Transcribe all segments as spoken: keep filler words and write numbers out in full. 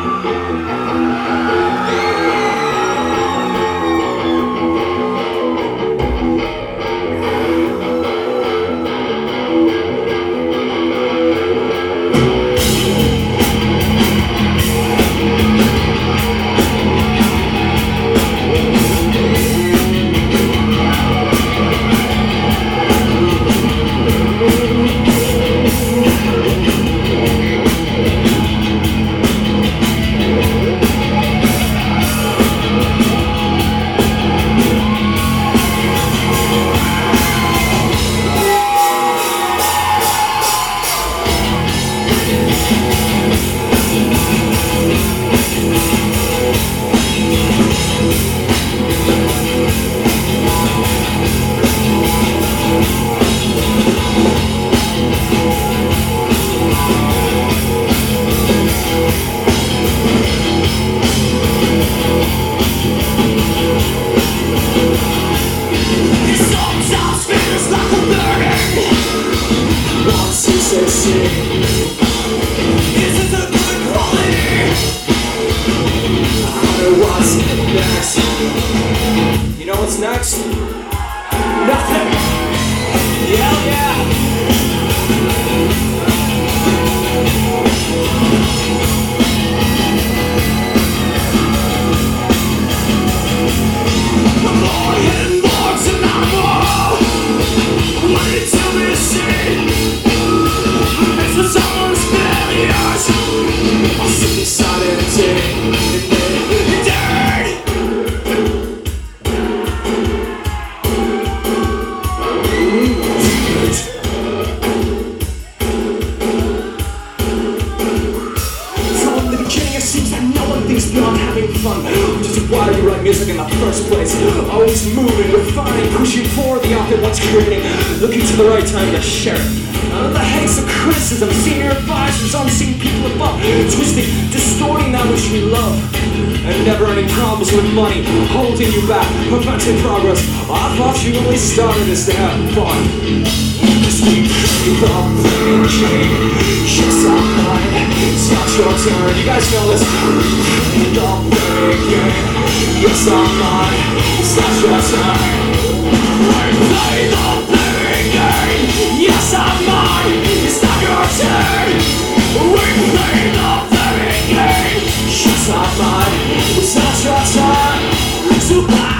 You know what's next? Nothing! Yeah, yeah! I'm more hidden marks and I'm more waiting to be seen. It's the summer's failures. I'll see the silent day. Beyond having fun, which is why you write music in the first place. Always moving, refining, pushing for the art that one's creating, looking to the right time to share it. None of the hates of criticism, senior advisors, unseen people above, twisting, distorting that which we love, and never-ending problems with money holding you back, preventing progress. I thought you only started this to have fun. Cause we play the playing game. Yes, I'm mine. It's not your turn. You guys know this. We play the playing game. Yes, I'm mine. It's not your turn. We play the playing game. Yes, I'm mine. It's not your turn. We play the playing game. Yes, I'm mine. It's not your turn. To play.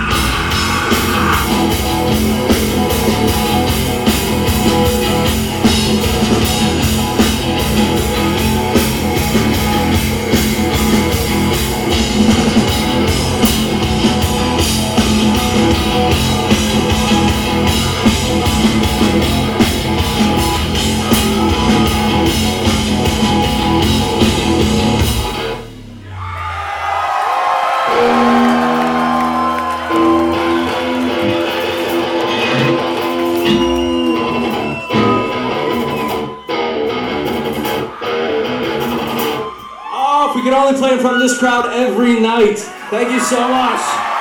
We can only play in front of this crowd every night. Thank you so much.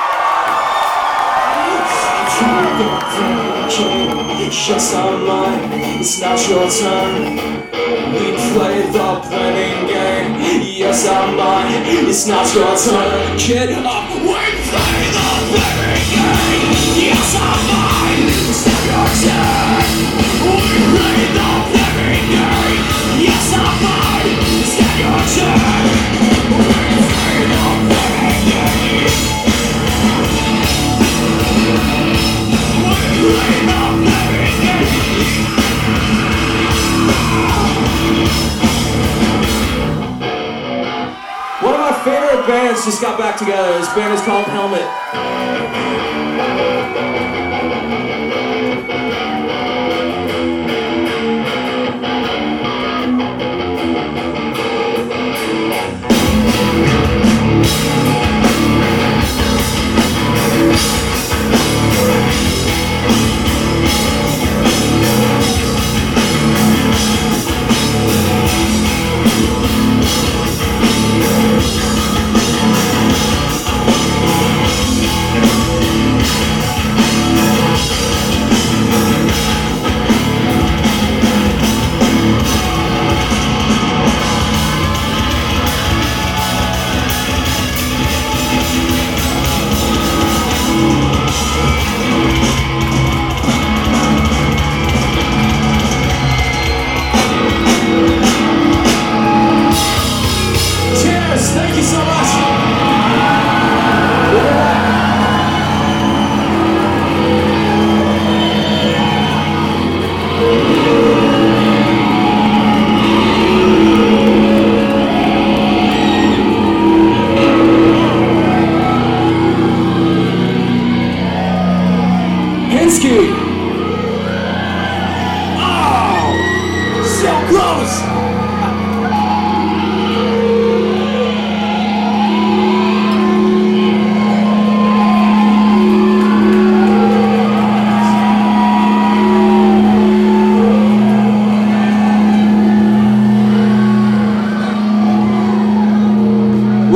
Yes, I'm mine. It's not your turn. We play the playing game. Yes, I'm mine. It's not your turn. Get up. We play the playing game. Yes, I'm mine. It's not your turn. We play the playing game. Yes, I'm mine. It's not your turn. One of my favorite bands just got back together. This band is called Helmet.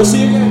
see you again.